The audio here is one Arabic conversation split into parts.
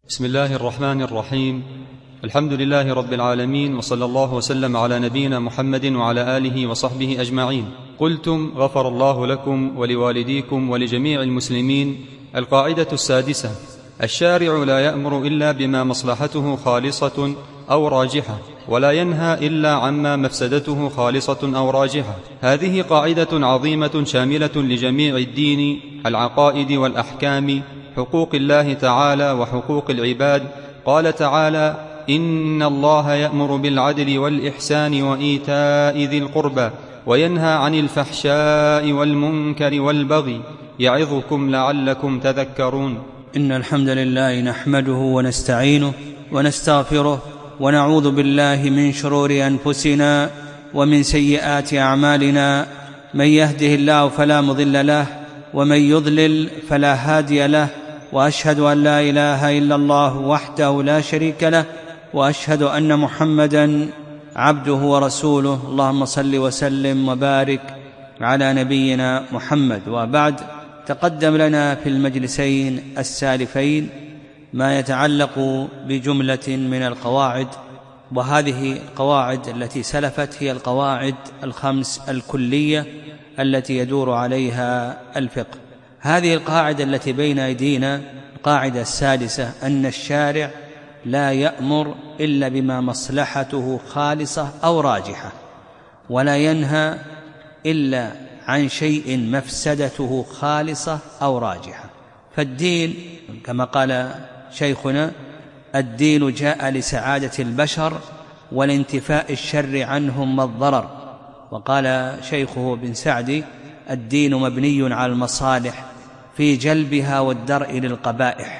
بسم الله الرحمن الرحيم. الحمد لله رب العالمين، وصلى الله وسلم على نبينا محمد وعلى آله وصحبه أجمعين. قلتم غفر الله لكم ولوالديكم ولجميع المسلمين. القاعدة السادسة: الشارع لا يأمر إلا بما مصلحته خالصة أو راجحة، ولا ينهى إلا عما مفسدته خالصة أو راجحة. هذه قاعدة عظيمة شاملة لجميع الدين، العقائد والأحكام، حقوق الله تعالى وحقوق العباد. قال تعالى: إن الله يأمر بالعدل والإحسان وإيتاء ذي القربى وينهى عن الفحشاء والمنكر والبغي يعظكم لعلكم تذكرون. إن الحمد لله نحمده ونستعينه ونستغفره ونعوذ بالله من شرور أنفسنا ومن سيئات أعمالنا. من يهده الله فلا مضل له ومن يضلل فلا هادي له، وأشهد أن لا إله إلا الله وحده لا شريك له، وأشهد أن محمدًا عبده ورسوله. اللهم صل وسلم وبارك على نبينا محمد. وبعد، تقدم لنا في المجلسين السالفين ما يتعلق بجملة من القواعد، وهذه القواعد التي سلفت هي القواعد الخمس الكلية التي يدور عليها الفقه. هذه القاعدة التي بين أيدينا، القاعدة السادسة: أن الشارع لا يأمر إلا بما مصلحته خالصة أو راجحة، ولا ينهى إلا عن شيء مفسدته خالصة أو راجحة. فالدين كما قال شيخنا: الدين جاء لسعادة البشر والانتفاء الشر عنهم والضرر. وقال شيخه بن سعدي: الدين مبني على المصالح في جلبها والدرء للقبائح.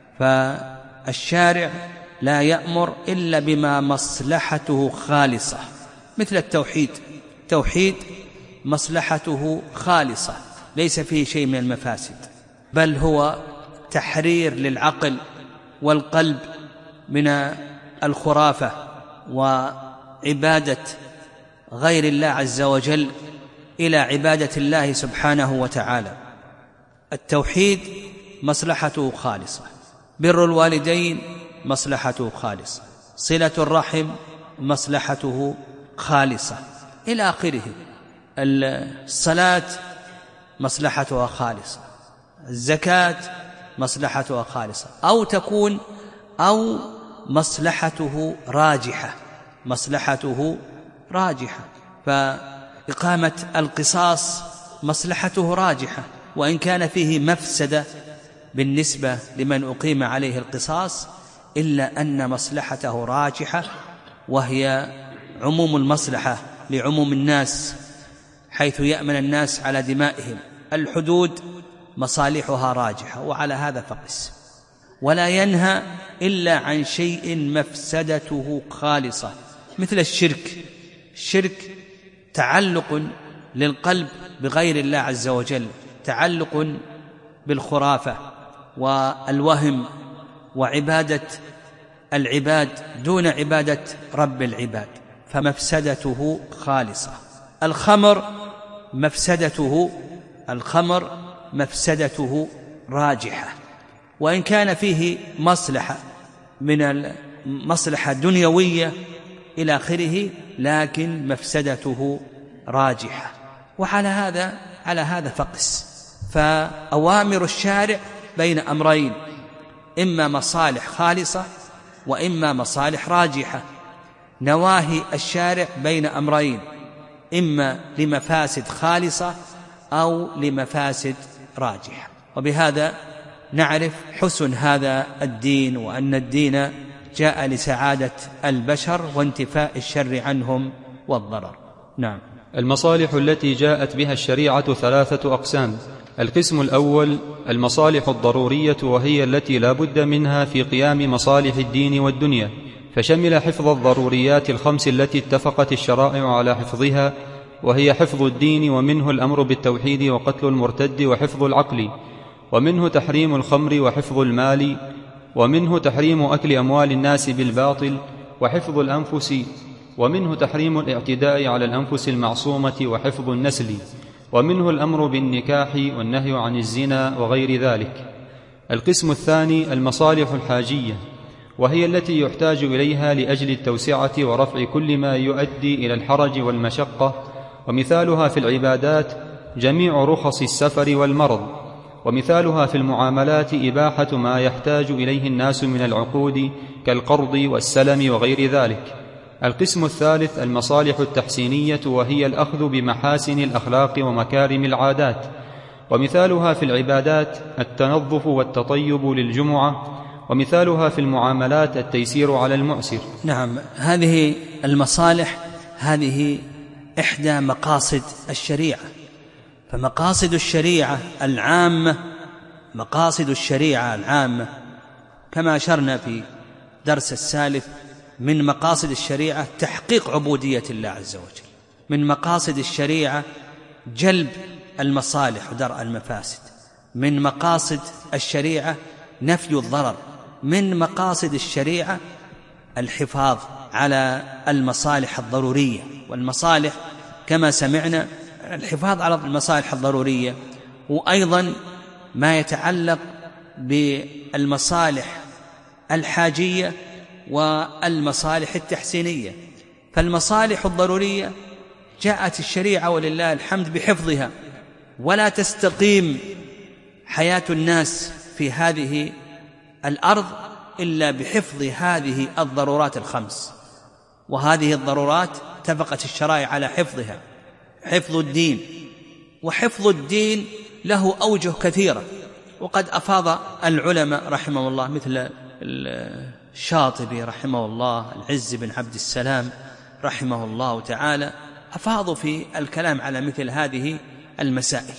فالشارع لا يأمر إلا بما مصلحته خالصة، مثل التوحيد مصلحته خالصة، ليس فيه شيء من المفاسد، بل هو تحرير للعقل والقلب من الخرافة وعبادة غير الله عز وجل إلى عبادة الله سبحانه وتعالى. التوحيد مصلحته خالصة، بر الوالدين مصلحته خالصة، صلة الرحم مصلحته خالصة، إلى آخره. الصلاة مصلحتها خالصة، الزكاة مصلحتها خالصة، أو مصلحته راجحة. فإقامة القصاص مصلحته راجحة، وإن كان فيه مفسدة بالنسبة لمن أقيم عليه القصاص، إلا أن مصلحته راجحة، وهي عموم المصلحة لعموم الناس، حيث يأمن الناس على دمائهم. الحدود مصالحها راجحة، وعلى هذا فقس. ولا ينهى إلا عن شيء مفسدته خالصة، مثل الشرك تعلق للقلب بغير الله عز وجل، تعلق بالخرافة والوهم وعبادة العباد دون عبادة رب العباد، فمفسدته خالصة. الخمر مفسدته راجحة، وإن كان فيه مصلحة من المصلحة دنيوية إلى آخره، لكن مفسدته راجحة. وعلى هذا فقس. فأوامر الشارع بين أمرين: إما مصالح خالصة وإما مصالح راجحة. نواهي الشارع بين أمرين: إما لمفاسد خالصة أو لمفاسد راجحة. وبهذا نعرف حسن هذا الدين، وأن الدين جاء لسعادة البشر وانتفاء الشر عنهم والضرر. نعم. المصالح التي جاءت بها الشريعة 3 أقسام. القسم الأول: المصالح الضرورية، وهي التي لا بد منها في قيام مصالح الدين والدنيا، فشمل حفظ الضروريات ال5 التي اتفقت الشرائع على حفظها، وهي حفظ الدين، ومنه الأمر بالتوحيد وقتل المرتد وحفظ العقل، ومنه تحريم الخمر وحفظ المال، ومنه تحريم أكل أموال الناس بالباطل وحفظ الأنفس، ومنه تحريم الاعتداء على الأنفس المعصومة وحفظ النسل، ومنه الأمر بالنكاح والنهي عن الزنا وغير ذلك. القسم الثاني المصالح الحاجية، وهي التي يحتاج إليها لأجل التوسعة ورفع كل ما يؤدي إلى الحرج والمشقة، ومثالها في العبادات جميع رخص السفر والمرض، ومثالها في المعاملات إباحة ما يحتاج إليه الناس من العقود كالقرض والسلم وغير ذلك. القسم الثالث المصالح التحسينية، وهي الأخذ بمحاسن الأخلاق ومكارم العادات، ومثالها في العبادات التنظف والتطيب للجمعة، ومثالها في المعاملات التيسير على المعسر. نعم، هذه المصالح هذه إحدى مقاصد الشريعة. فمقاصد الشريعة العامة كما أشرنا في درس السالف، من مقاصد الشريعة تحقيق عبودية الله عز وجل، من مقاصد الشريعة جلب المصالح ودرء المفاسد، من مقاصد الشريعة نفي الضرر، من مقاصد الشريعة الحفاظ على المصالح الضرورية. والمصالح كما سمعنا الحفاظ على المصالح الضرورية، وأيضا ما يتعلق بالمصالح الحاجية والمصالح التحسينية. فالمصالح الضرورية جاءت الشريعة ولله الحمد بحفظها، ولا تستقيم حياة الناس في هذه الأرض إلا بحفظ هذه الضرورات الخمس. وهذه الضرورات اتفقت الشرائع على حفظها. حفظ الدين، وحفظ الدين له أوجه كثيرة، وقد أفاض العلماء رحمه الله مثل الشاطبي رحمه الله، العز بن عبد السلام رحمه الله تعالى، أفاضوا في الكلام على مثل هذه المسائل.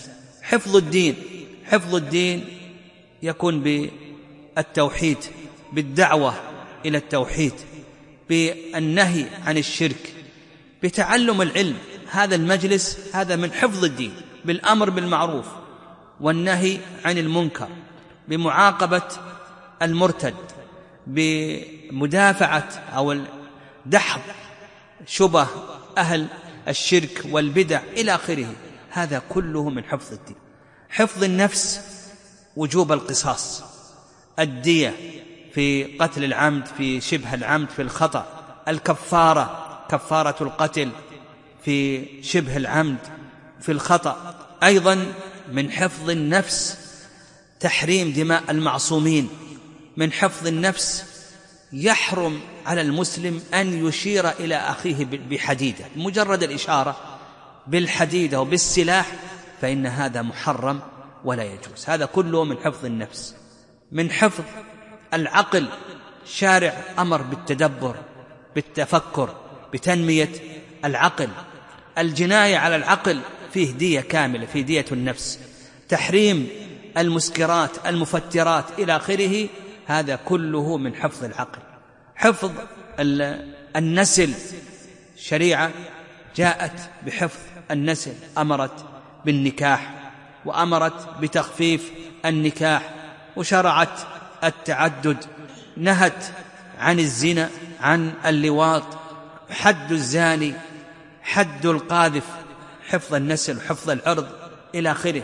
حفظ الدين يكون بالتوحيد، بالدعوة إلى التوحيد، بالنهي عن الشرك، بتعلم العلم. هذا المجلس هذا من حفظ الدين، بالأمر بالمعروف والنهي عن المنكر، بمعاقبة المرتد، بمدافعة أو دحض شبه أهل الشرك والبدع إلى آخره. هذا كله من حفظ الدين. حفظ النفس، وجوب القصاص، الدية في قتل العمد، في شبه العمد، في الخطأ، الكفارة، كفارة القتل في شبه العمد، في الخطأ. أيضا من حفظ النفس تحريم دماء المعصومين. من حفظ النفس يحرم على المسلم أن يشير إلى أخيه بحديدة، مجرد الإشارة بالحديدة وبالسلاح فإن هذا محرم ولا يجوز. هذا كله من حفظ النفس. من حفظ العقل، شارع أمر بالتدبر، بالتفكر، بتنمية العقل. الجناية على العقل فيه دية كاملة، فيه دية النفس. تحريم المسكرات، المفترات إلى آخره، هذا كله من حفظ العقل. حفظ النسل، شريعة جاءت بحفظ النسل، أمرت بالنكاح، وأمرت بتخفيف النكاح، وشرعت التعدد، نهت عن الزنا، عن اللواط، حد الزاني، حد القاذف. حفظ النسل وحفظ العرض إلى آخره.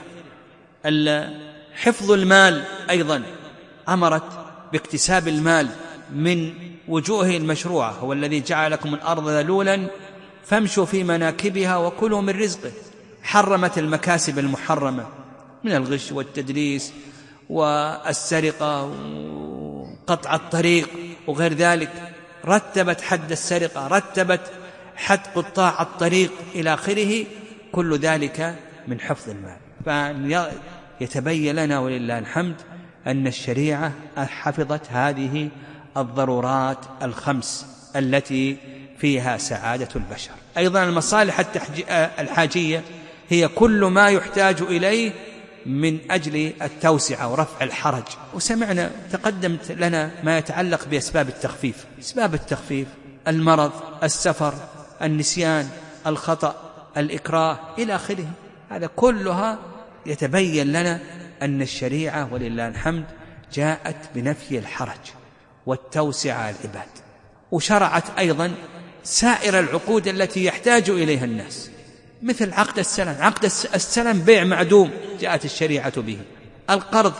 حفظ المال أيضا، أمرت باكتساب المال من وجوهه المشروعة. هو الذي جعل لكم الأرض ذلولا فامشوا في مناكبها وكلوا من رزقه. حرمت المكاسب المحرمة من الغش والتدليس والسرقة وقطع الطريق وغير ذلك. رتبت حد السرقة، رتبت حد قطاع الطريق إلى آخره. كل ذلك من حفظ المال. فيتبين لنا ولله الحمد أن الشريعة حفظت هذه الضرورات الخمس التي فيها سعادة البشر. أيضا المصالح الحاجية هي كل ما يحتاج إليه من أجل التوسعة ورفع الحرج. وسمعنا تقدمت لنا ما يتعلق بأسباب التخفيف. أسباب التخفيف المرض، السفر، النسيان، الخطأ، الإكراه إلى آخره. هذا كلها يتبين لنا أن الشريعة ولله الحمد جاءت بنفي الحرج والتوسعة على العباد. وشرعت أيضا سائر العقود التي يحتاج إليها الناس، مثل عقد السلم. عقد السلم بيع معدوم، جاءت الشريعة به. القرض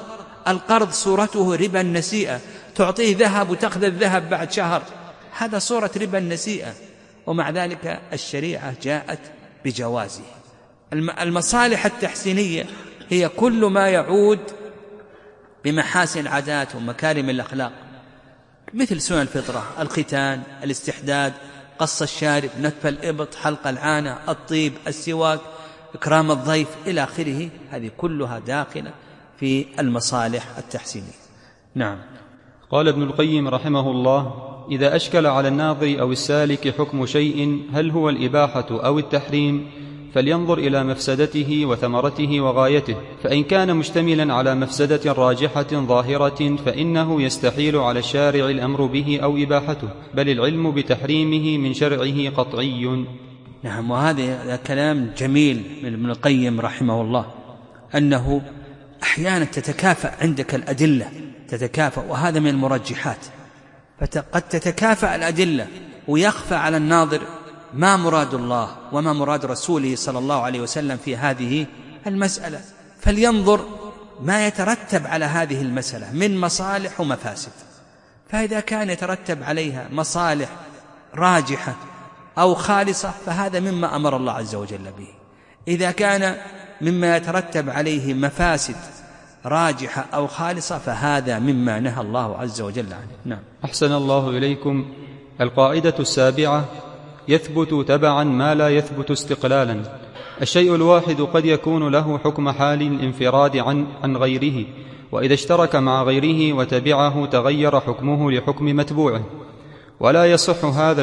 القرض صورته ربا النسيئة، تعطيه ذهب وتأخذ الذهب بعد شهر، هذا صورة ربا النسيئة، ومع ذلك الشريعة جاءت بجوازه. المصالح التحسينية هي كل ما يعود بمحاسن العادات ومكارم الأخلاق، مثل سنن الفطرة، الختان، الاستحداد، قص الشارب، نتف الإبط، حلق العانة، الطيب، السواك، إكرام الضيف إلى آخره، هذه كلها داخلة في المصالح التحسينية. نعم. قال ابن القيم رحمه الله: إذا أشكل على الناظر أو السالك حكم شيء هل هو الإباحة أو التحريم فلينظر إلى مفسدته وثمرته وغايته، فإن كان مشتملا على مفسدة راجحة ظاهرة فإنه يستحيل على الشارع الأمر به أو إباحته، بل العلم بتحريمه من شرعه قطعي. نعم، وهذا كلام جميل من ابن القيم رحمه الله، أنه أحيانا تتكافأ عندك الأدلة، تتكافأ، وهذا من المرجحات، فقد تتكافأ الأدلة ويخفى على الناظر ما مراد الله وما مراد رسوله صلى الله عليه وسلم في هذه المسألة، فلينظر ما يترتب على هذه المسألة من مصالح ومفاسد، فإذا كان يترتب عليها مصالح راجحة أو خالصة فهذا مما أمر الله عز وجل به، إذا كان مما يترتب عليه مفاسد راجحة أو خالصة فهذا مما نهى الله عز وجل عنه. نعم. أحسن الله إليكم. القاعدة السابعة: يثبت تبعا ما لا يثبت استقلالا. الشيء الواحد قد يكون له حكم حال الانفراد عن غيره، وإذا اشترك مع غيره وتبعه تغير حكمه لحكم متبوعه، ولا يصح هذا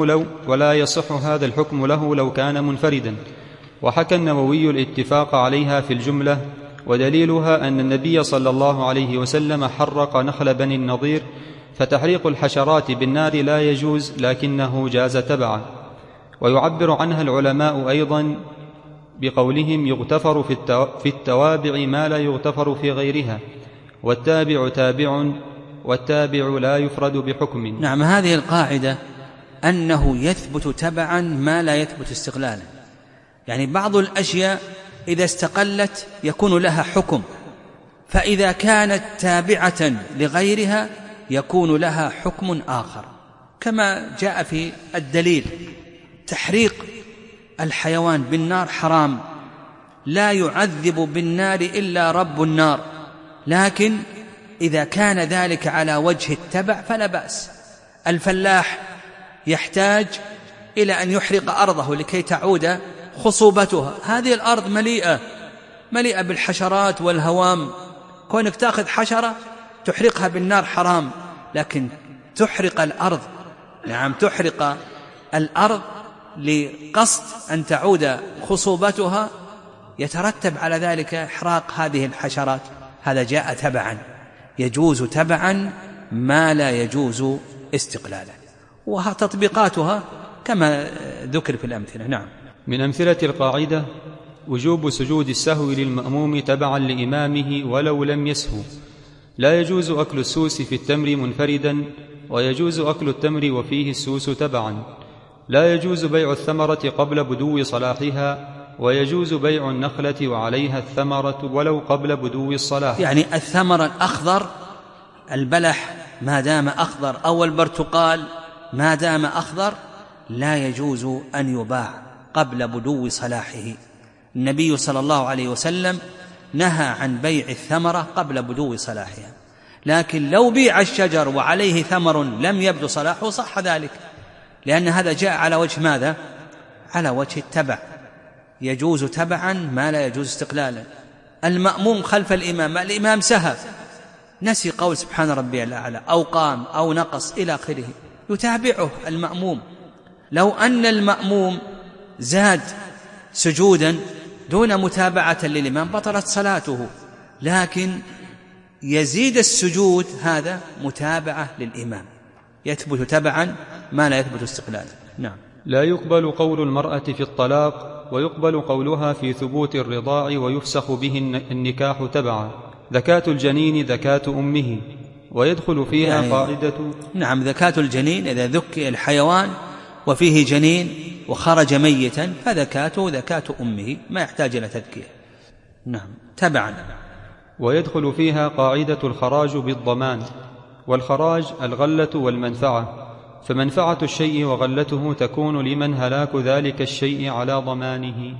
الحكم له لو كان منفردا. وحكى النووي الاتفاق عليها في الجملة، ودليلها أن النبي صلى الله عليه وسلم حرق نخل بني النضير، فتحريق الحشرات بالنار لا يجوز لكنه جاز تبعا. ويعبر عنها العلماء أيضا بقولهم: يغتفر في التوابع ما لا يغتفر في غيرها، والتابع تابع، والتابع لا يفرد بحكم. نعم، هذه القاعدة أنه يثبت تبعا ما لا يثبت استقلالا، يعني بعض الأشياء إذا استقلت يكون لها حكم، فإذا كانت تابعة لغيرها يكون لها حكم آخر، كما جاء في الدليل: تحريق الحيوان بالنار حرام، لا يعذب بالنار إلا رب النار، لكن إذا كان ذلك على وجه التبع فلا بأس. الفلاح يحتاج إلى أن يحرق أرضه لكي تعود خصوبتها، هذه الأرض مليئة بالحشرات والهوام، كونك تأخذ حشرة تحرقها بالنار حرام، لكن تحرق الأرض، نعم تحرق الأرض لقصد أن تعود خصوبتها، يترتب على ذلك إحراق هذه الحشرات، هذا جاء تبعا، يجوز تبعا ما لا يجوز استقلالا، وتطبيقاتها كما ذكر في الأمثلة. نعم. من أمثلة القاعدة: وجوب سجود السهو للمأموم تبعا لإمامه ولو لم يسهو. لا يجوز أكل السوس في التمر منفردا، ويجوز أكل التمر وفيه السوس تبعا. لا يجوز بيع الثمرة قبل بدو صلاحها، ويجوز بيع النخلة وعليها الثمرة ولو قبل بدو الصلاح. يعني الثمر الأخضر، البلح ما دام أخضر، أو البرتقال ما دام أخضر، لا يجوز أن يباع قبل بدو صلاحه. النبي صلى الله عليه وسلم نهى عن بيع الثمرة قبل بدو صلاحها، لكن لو بيع الشجر وعليه ثمر لم يبدو صلاحه صح ذلك، لأن هذا جاء على وجه ماذا؟ على وجه التبع، يجوز تبعا ما لا يجوز استقلالا. المأموم خلف الإمام سهى، نسي قول سبحان ربي الأعلى، أو قام أو نقص إلى آخره، يتابعه المأموم. لو أن المأموم زاد سجودا دون متابعة للإمام بطلت صلاته، لكن يزيد السجود هذا متابعة للإمام، يثبت تبعا ما لا يثبت استقلالا. نعم. لا يقبل قول المرأة في الطلاق، ويقبل قولها في ثبوت الرضاع، ويفسخ به النكاح تبعا. ذكاة الجنين ذكاة أمه، ويدخل فيها يعني قاعدة. نعم، ذكاة الجنين إذا ذكي الحيوان وفيه جنين وخرج ميتا فذكاته ذكاة أمه، ما يحتاج إلى تذكية. نعم، تبعا. ويدخل فيها قاعدة الخراج بالضمان، والخراج الغلة والمنفعة، فمنفعة الشيء وغلته تكون لمن هلاك ذلك الشيء على ضمانه.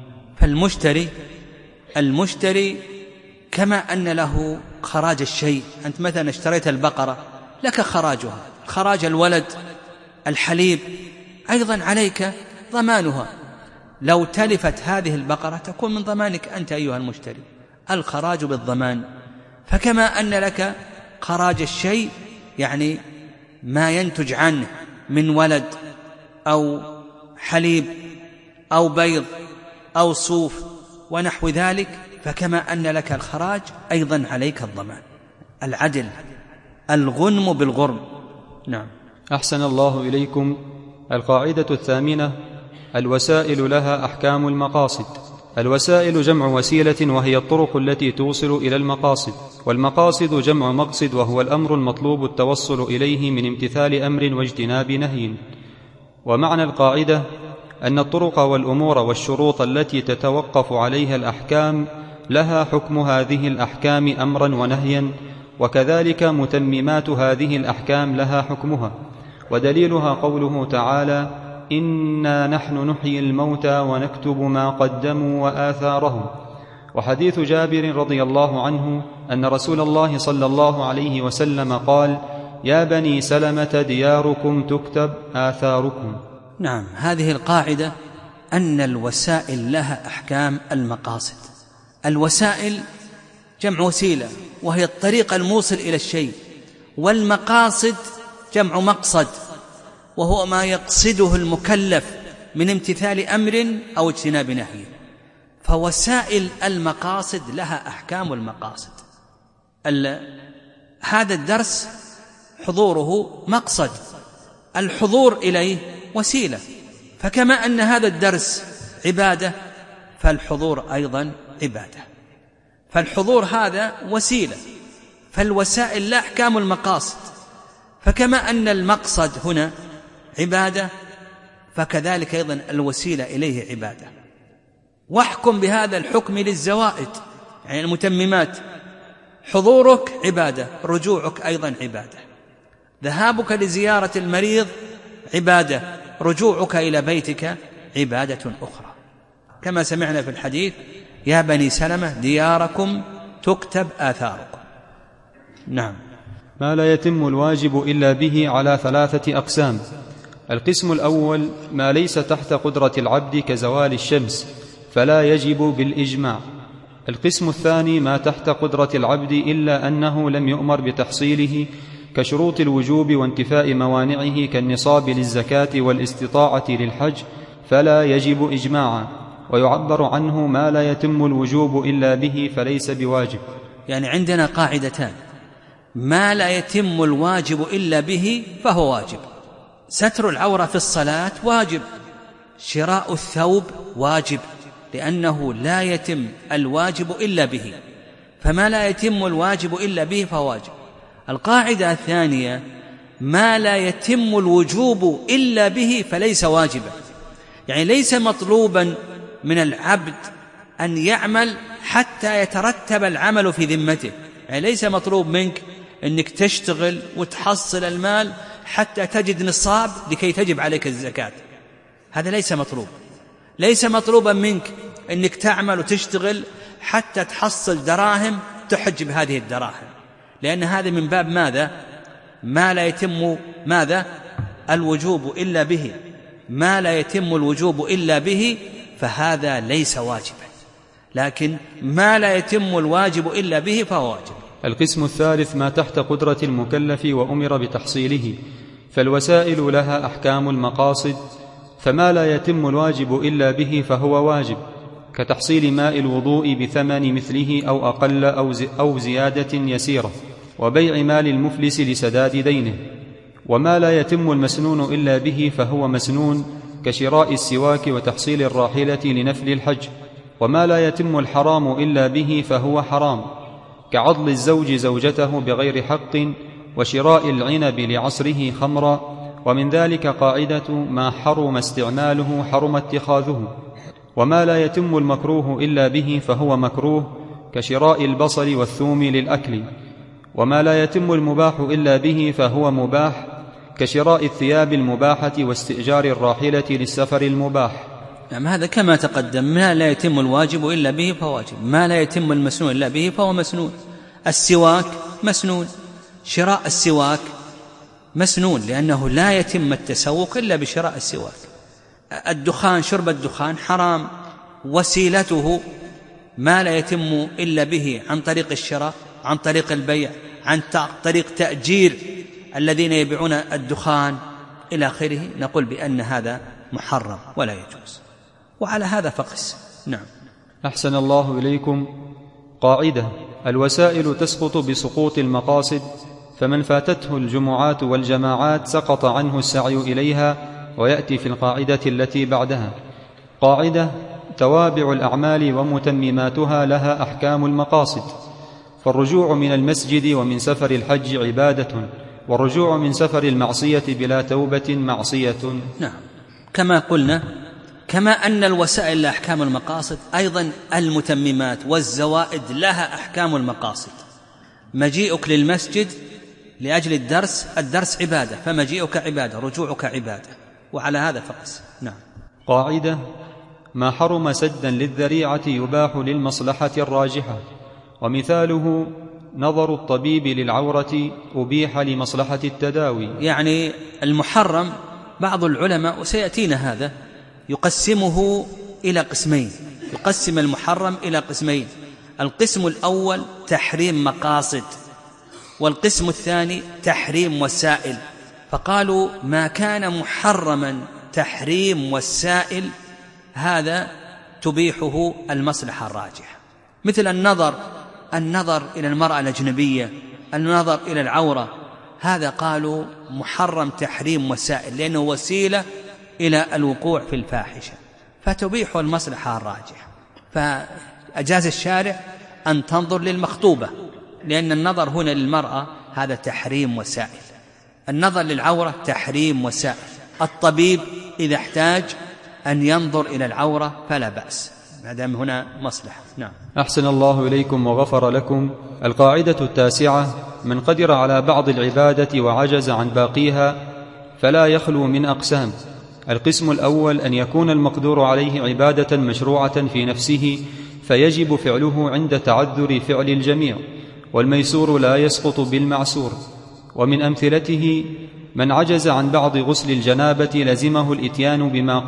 فالمشتري كما أن له خراج الشيء، أنت مثلا اشتريت البقرة لك خراجها، خراج الولد الحليب أيضا عليك ضمانها، لو تلفت هذه البقرة تكون من ضمانك أنت أيها المشتري، الخراج بالضمان. فكما أن لك خراج الشيء يعني ما ينتج عنه من ولد أو حليب أو بيض أو صوف ونحو ذلك، فكما أن لك الخراج أيضا عليك الضمان. العدل، الغنم بالغرم. نعم. أحسن الله إليكم. القاعدة الثامنة: الوسائل لها أحكام المقاصد. الوسائل جمع وسيلة، وهي الطرق التي توصل إلى المقاصد، والمقاصد جمع مقصد، وهو الأمر المطلوب التوصل إليه من امتثال أمر واجتناب نهي. ومعنى القاعدة أن الطرق والأمور والشروط التي تتوقف عليها الأحكام لها حكم هذه الأحكام أمرا ونهيا، وكذلك متممات هذه الأحكام لها حكمها. ودليلها قوله تعالى: إنا نحن نحيي الموتى ونكتب ما قدموا وآثارهم. وحديث جابر رضي الله عنه أن رسول الله صلى الله عليه وسلم قال: يا بني سلمة دياركم تكتب آثاركم. نعم. هذه القاعدة أن الوسائل لها أحكام المقاصد. الوسائل جمع وسيلة، وهي الطريق الموصل إلى الشيء، والمقاصد جمع مقصد، وهو ما يقصده المكلف من امتثال أمر أو اجتناب نهي. فوسائل المقاصد لها أحكام المقاصد. هذا الدرس حضوره مقصد، الحضور إليه وسيلة، فكما أن هذا الدرس عبادة فالحضور أيضا عبادة، فالحضور هذا وسيلة، فالوسائل لا أحكام المقاصد. فكما أن المقصد هنا عبادة فكذلك أيضا الوسيلة إليه عبادة. واحكم بهذا الحكم للزوائد، يعني المتممات. حضورك عبادة، رجوعك أيضا عبادة، ذهابك لزيارة المريض عبادة، رجوعك إلى بيتك عبادة أخرى، كما سمعنا في الحديث: يا بني سلمة دياركم تكتب آثاركم. نعم. ما لا يتم الواجب إلا به على 3 أقسام. القسم الأول: ما ليس تحت قدرة العبد كزوال الشمس فلا يجب بالإجماع. القسم الثاني: ما تحت قدرة العبد إلا أنه لم يؤمر بتحصيله كشروط الوجوب وانتفاء موانعه كالنصاب للزكاة والاستطاعة للحج فلا يجب إجماعا. ويعبر عنه: ما لا يتم الوجوب إلا به فليس بواجب. يعني عندنا قاعدتان: ما لا يتم الواجب إلا به فهو واجب. ستر العورة في الصلاة واجب، شراء الثوب واجب، لأنه لا يتم الواجب إلا به، فما لا يتم الواجب إلا به فهو واجب. القاعدة الثانية: ما لا يتم الوجوب إلا به فليس واجبا، يعني ليس مطلوبا من العبد أن يعمل حتى يترتب العمل في ذمته، يعني ليس مطلوب منك أنك تشتغل وتحصل المال حتى تجد نصاب لكي تجب عليك الزكاة، هذا ليس مطلوب. ليس مطلوبا منك أنك تعمل وتشتغل حتى تحصل دراهم تحج بهذه الدراهم، لأن هذا من باب ماذا؟ ما لا يتم ماذا؟ الوجوب إلا به. ما لا يتم الوجوب إلا به فهذا ليس واجبا، لكن ما لا يتم الواجب إلا به فهو واجب. القسم الثالث: ما تحت قدرة المكلف وأمر بتحصيله، فالوسائل لها أحكام المقاصد، فما لا يتم الواجب إلا به فهو واجب، كتحصيل ماء الوضوء بثمن مثله أو أقل أو زيادة يسيرة، وبيع مال المفلس لسداد دينه. وما لا يتم المسنون إلا به فهو مسنون، كشراء السواك وتحصيل الراحلة لنفل الحج. وما لا يتم الحرام إلا به فهو حرام، كعضل الزوج زوجته بغير حق، وشراء العنب لعصره خمرا. ومن ذلك قاعدة: ما حرم استعماله حرم اتخاذه. وما لا يتم المكروه إلا به فهو مكروه، كشراء البصل والثوم للأكل، وما لا يتم المباح إلا به فهو مباح، كشراء الثياب المباحة واستئجار الراحلة للسفر المباح. نعم، هذا كما تقدم، ما لا يتم الواجب إلا به فهو واجب، ما لا يتم المسنون إلا به فهو مسنون. السواك مسنون، شراء السواك مسنون لأنه لا يتم التسوق إلا بشراء السواك. الدخان، شرب الدخان حرام، وسيلته ما لا يتم إلا به عن طريق الشراء، عن طريق البيع، عن طريق تأجير الذين يبيعون الدخان إلى آخره، نقول بأن هذا محرم ولا يجوز، وعلى هذا فقس. نعم. أحسن الله إليكم. قاعدة: الوسائل تسقط بسقوط المقاصد، فمن فاتته الجمعات والجماعات سقط عنه السعي إليها، ويأتي في القاعدة التي بعدها. قاعدة: توابع الأعمال ومتمماتها لها أحكام المقاصد، فالرجوع من المسجد ومن سفر الحج عبادة، والرجوع من سفر المعصية بلا توبة معصية. نعم، كما قلنا، كما أن الوسائل لها أحكام المقاصد، أيضا المتممات والزوائد لها أحكام المقاصد. مجيئك للمسجد لأجل الدرس عبادة، فمجيئك عبادة، رجوعك عبادة، وعلى هذا فقس. نعم. قاعدة: ما حرم سدا للذريعة يباح للمصلحة الراجحة، ومثاله نظر الطبيب للعورة أبيح لمصلحة التداوي. يعني المحرم بعض العلماء، وسيأتينا هذا، يقسمه إلى قسمين، يقسم المحرم إلى قسمين: القسم الأول تحريم مقاصد، والقسم الثاني تحريم وسائل. فقالوا ما كان محرما تحريم وسائل هذا تبيحه المصلحة الراجحة، مثل النظر إلى المرأة الأجنبية، النظر إلى العورة، هذا قالوا محرم تحريم وسائل لأنه وسيلة إلى الوقوع في الفاحشة، فتبيح المصلحة الراجحة. فأجاز الشارع أن تنظر للمخطوبة، لأن النظر هنا للمرأة هذا تحريم وسائل، النظر للعورة تحريم وسائل. الطبيب إذا احتاج أن ينظر إلى العورة فلا بأس ما دام هنا مصلحة. نعم. أحسن الله إليكم وغفر لكم. القاعدة التاسعة: من قدر على بعض العبادة وعجز عن باقيها فلا يخلو من أقسام. القسم الأول أن يكون المقدور عليه عبادة مشروعة في نفسه فيجب فعله عند تعذر فعل الجميع، والميسور لا يسقط بالمعسور. ومن أمثلته: من عجز عن بعض غسل الجنابة لزمه الإتيان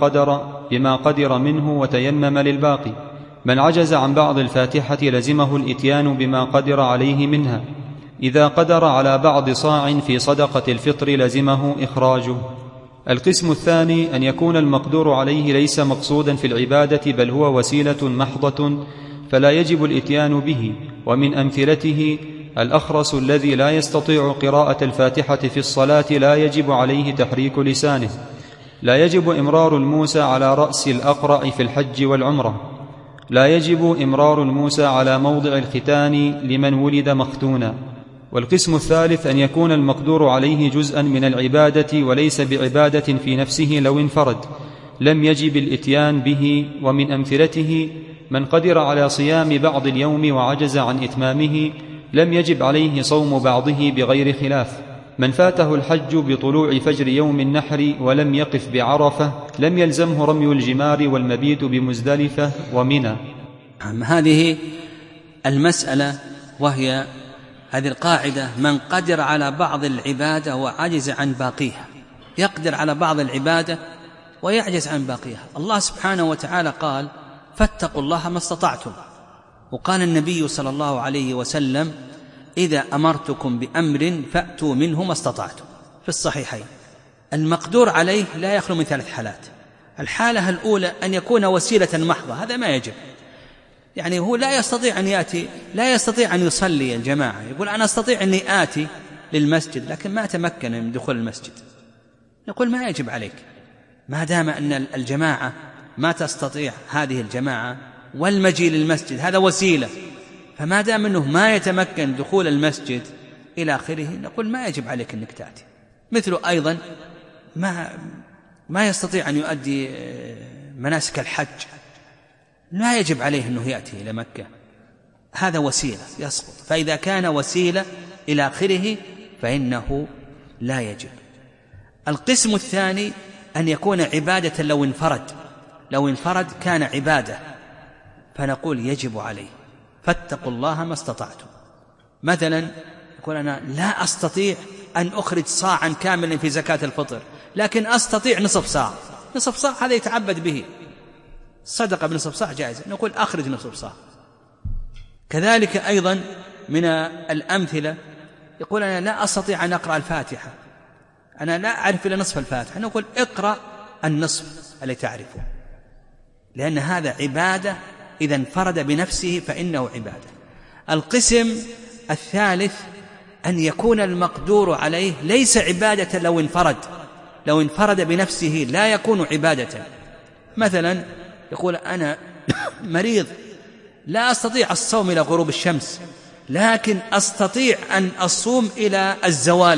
بما قدر منه وتيمم للباقي. من عجز عن بعض الفاتحة لزمه الإتيان بما قدر عليه منها. إذا قدر على بعض صاع في صدقة الفطر لزمه إخراجه. القسم الثاني أن يكون المقدور عليه ليس مقصودا في العبادة بل هو وسيلة محضة فلا يجب الإتيان به. ومن أمثلته: الأخرس الذي لا يستطيع قراءة الفاتحة في الصلاة لا يجب عليه تحريك لسانه. لا يجب إمرار الموسى على رأس الأقرع في الحج والعمرة. لا يجب إمرار الموسى على موضع الختان لمن ولد مختونا. والقسم الثالث أن يكون المقدور عليه جزءا من العبادة وليس بعبادة في نفسه لو انفرد لم يجب الإتيان به. ومن أمثلته: من قدر على صيام بعض اليوم وعجز عن إتمامه لم يجب عليه صوم بعضه بغير خلاف. من فاته الحج بطلوع فجر يوم النحر ولم يقف بعرفة لم يلزمه رمي الجمار والمبيت بمزدلفة ومنى. هذه المسألة، وهي هذه القاعدة: من قدر على بعض العبادة وعجز عن باقيها. يقدر على بعض العبادة ويعجز عن باقيها. الله سبحانه وتعالى قال: فاتقوا الله ما استطعتم. وقال النبي صلى الله عليه وسلم: إذا أمرتكم بأمر فأتوا منه ما استطعتم، في الصحيحين. المقدور عليه لا يخلو من 3 حالات. الحالة الأولى أن يكون وسيلة محضة، هذا ما يجب، يعني هو لا يستطيع أن يأتي، لا يستطيع أن يصلي الجماعة، يقول أنا أستطيع أني آتي للمسجد لكن ما أتمكن من دخول المسجد، نقول ما يجب عليك ما دام أن الجماعة ما تستطيع هذه الجماعة والمجيء للمسجد هذا وسيلة، فما دام أنه ما يتمكن دخول المسجد إلى آخره نقول ما يجب عليك أنك تأتي. مثل أيضا ما يستطيع أن يؤدي مناسك الحج لا يجب عليه أنه يأتي إلى مكة. هذا وسيلة يسقط، فإذا كان وسيلة إلى آخره فإنه لا يجب. القسم الثاني أن يكون عبادة لو انفرد كان عبادة، فنقول يجب عليه، فاتقوا الله ما استطعتم. مثلا يقول أنا لا أستطيع أن أخرج صاعا كاملا في زكاة الفطر، لكن أستطيع نصف صاع، هذا يتعبد به، صدقة بنصف صاع جائزة، نقول أخرج نصف صاع. كذلك أيضا من الأمثلة يقول أنا لا أستطيع أن أقرأ الفاتحة، أنا لا أعرف إلا نصف الفاتحة، نقول اقرأ النصف الذي تعرفه، لأن هذا عبادة، إذا انفرد بنفسه فإنه عبادة. القسم الثالث أن يكون المقدور عليه ليس عبادة لو انفرد بنفسه لا يكون عبادة. مثلا يقول أنا مريض لا أستطيع الصوم إلى غروب الشمس، لكن أستطيع أن أصوم إلى الزوال،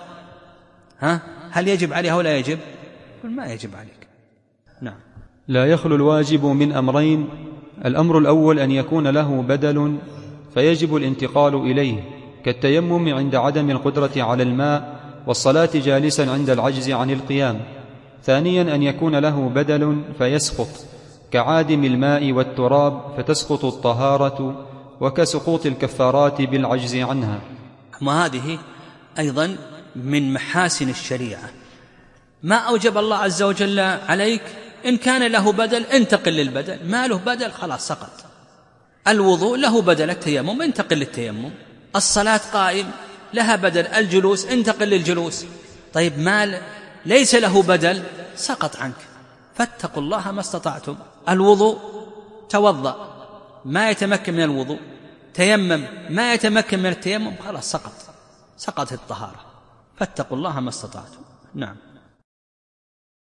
هل يجب عليه أو لا يجب؟ ما يجب عليك. نعم. لا يخلو الواجب من أمرين: الأمر الأول أن يكون له بدل فيجب الانتقال إليه، كالتيمم عند عدم القدرة على الماء، والصلاة جالسا عند العجز عن القيام. ثانيا أن يكون له بدل فيسقط، كعادم الماء والتراب فتسقط الطهارة، وكسقوط الكفارات بالعجز عنها. وهذه أيضا من محاسن الشريعة، ما أوجب الله عز وجل عليك، إن كان له بدل انتقل للبدل، ما له بدل خلاص سقط. الوضوء له بدل التيمم، انتقل للتيمم. الصلاة قائم لها بدل الجلوس، انتقل للجلوس. طيب ما ليس له بدل سقط عنك، فاتقوا الله ما استطعتم. الوضوء توضأ ما يتمكن من الوضوء، تيمم ما يتمكن من التيمم، خلاص سقط الطهارة، فاتقوا الله ما استطعتم. نعم.